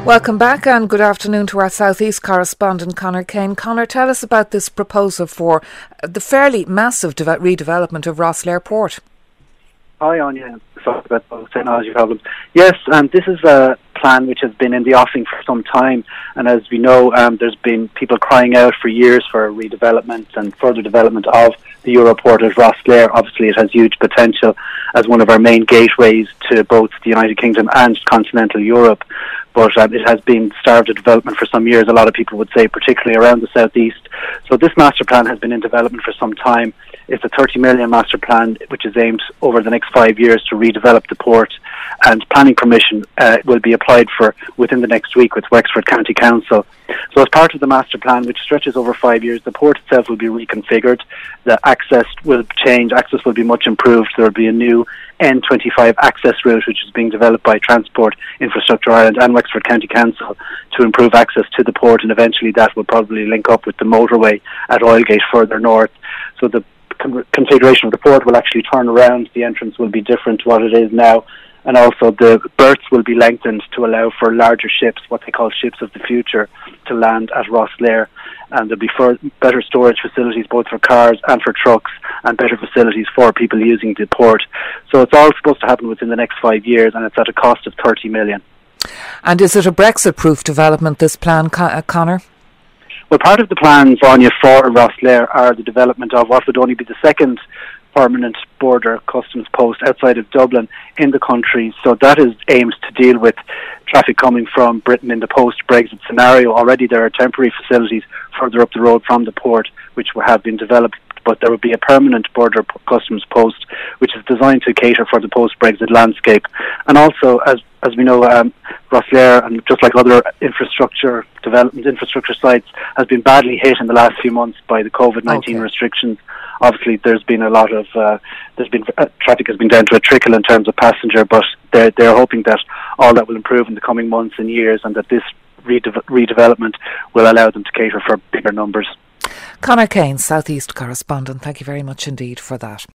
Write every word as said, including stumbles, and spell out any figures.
Welcome back and good afternoon to our South East correspondent Conor Kane. Conor, tell us about this proposal for the fairly massive de- redevelopment of Rosslare Port. Hi, Anya. Sorry about those technology problems. Yes, um, this is a plan which has been in the offing for some time, and as we know, um, there's been people crying out for years for redevelopment and further development of the Europort at Rosslare. Obviously, it has huge potential as one of our main gateways to both the United Kingdom and continental Europe, but um, it has been starved of development for some years, a lot of people would say, particularly around the southeast. So this master plan has been in development for some time. It's a thirty million master plan which is aimed over the next five years to redevelop the port, and planning permission uh, will be applied for within the next week with Wexford County Council. So as part of the master plan, which stretches over five years, the port itself will be reconfigured, the access will change, access will be much improved, there will be a new N twenty-five access route which is being developed by Transport Infrastructure Ireland and Wexford County Council to improve access to the port, and eventually that will probably link up with the motorway at Oilgate further north. So the configuration of the port will actually turn around, the entrance will be different to what it is now, and also the berths will be lengthened to allow for larger ships, what they call ships of the future, to land at Rosslare, and there'll be fur- better storage facilities both for cars and for trucks, and better facilities for people using the port. So it's all supposed to happen within the next five years, and it's at a cost of thirty million. And is it a Brexit-proof development, this plan, Con- uh, Conor? Well, part of the plans, Anya, for Rosslare are the development of what would only be the second permanent border customs post outside of Dublin in the country. So that is aimed to deal with traffic coming from Britain in the post-Brexit scenario. Already there are temporary facilities further up the road from the port which have been developed, but there will be a permanent border customs post which is designed to cater for the post-Brexit landscape. And also, as as we know, um, Rosslare, and just like other infrastructure development infrastructure sites, has been badly hit in the last few months by the COVID nineteen okay. restrictions. Obviously, there's been a lot of uh, there's been uh, traffic has been down to a trickle in terms of passenger, but they're they're hoping that all that will improve in the coming months and years, and that this rede- redevelopment will allow them to cater for bigger numbers. Conor Kane, South East correspondent, thank you very much indeed for that.